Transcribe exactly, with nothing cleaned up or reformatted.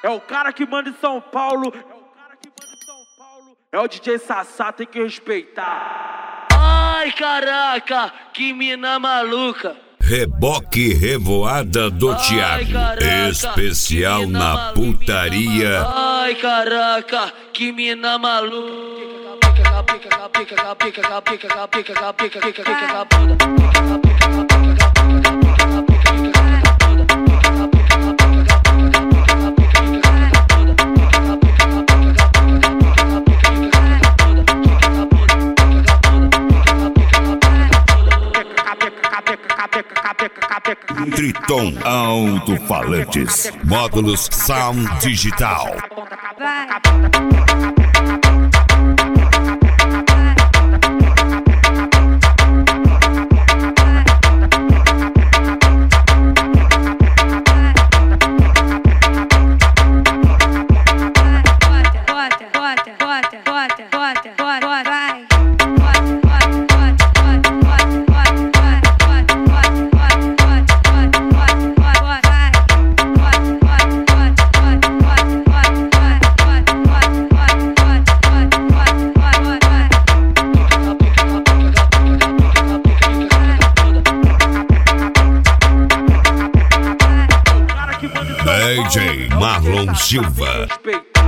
É o cara que manda em São Paulo. É o cara que manda em São Paulo. É o D J Sassá, tem que respeitar. Ai, caraca, que mina maluca. Reboque Revoada do Thiago. Ai, especial na maluca, putaria. Ai, caraca, que mina maluca. Triton Alto-Falantes. Módulos Sound Digital. Vai. D J Marlon Silva.